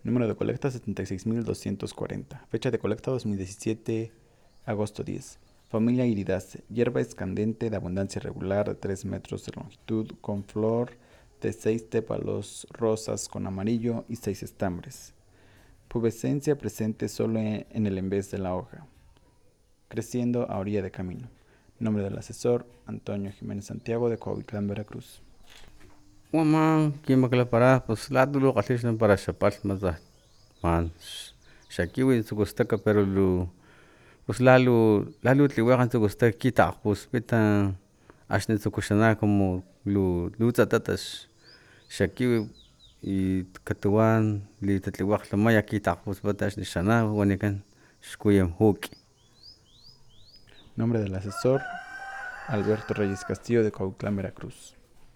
Número de colecta 76.240. Fecha de colecta 2017, agosto 10. Familia Iridaceae. Hierba escandente de abundancia regular de 3 metros de longitud, con flor de 6 tépalos rosas con amarillo y 6 estambres. Pubescencia presente solo en el envés de la hoja, creciendo a orilla de camino. Nombre del asesor: Antonio Jiménez Santiago, de Coahuitlán, Veracruz. Woman, kimakla para, pues la dulu kalish na para shapal maza man shakiwi su gustaka pero pues lalu tliwakan su gustaka kita pues pita ashne su kushana como lu tatatas shakiwi y katuan li tatliwak lamaya kita pues patash ni shana wanikan shkuyam huki. Nombre del asesor: Alberto Reyes Castillo, de Coahuitlán, Veracruz.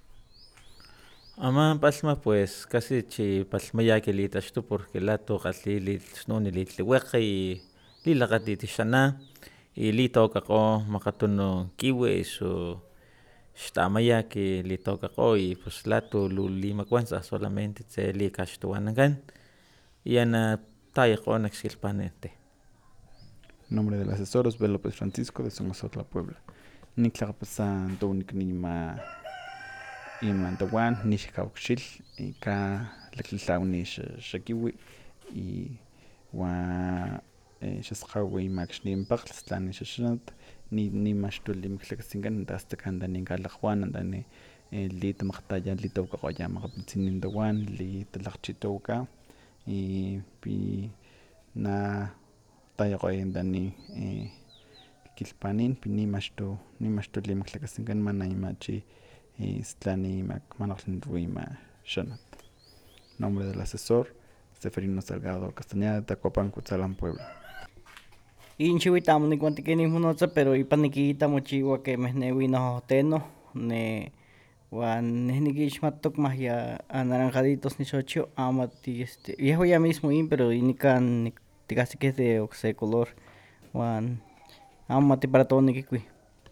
Ama palma pues casi chi palma ya que litashtu porque la toca li snoni li tliweka y li lagati tishana y li toca ko makatuno kiwi su shtama ya que li toca ko y pues la to li makwanza solamente se li kashtuanagan y ana taya ko naxilpanente. Nombre del asesor: Osbel López Francisco, de Somozotla, Puebla. Niklapasan Touniknima Imantawan, Nishkauxil, Ka Leklawnish Shakiwi, y Wa Shashawi Max Nimpaklistan Shashanat, ni Mashtulim Klekasingan, Dastakanda Ningalakwan, and then Lit Machtaya Litoka Oyama Pitzin the one, Lit Lachitoka, Pi na tayakoy dani kilpanin ni mashto limak tlakasinkan mana imachi istlani imak manaklin ruima shanat. Nombre del asesor: Seferino Salgado Castañeda, de Tacopan, Cutzalán, Puebla. Inchihuitamo nicuantiquinihmonotza, pero ipan niquitamo chiwa que mehnewi nohoteno, ne wan niquixmatok ya anaranjaditos nixochio, amati viejo ya mismo pero inican ticahsiqueh de ocse color, wan amati para todo niquicui.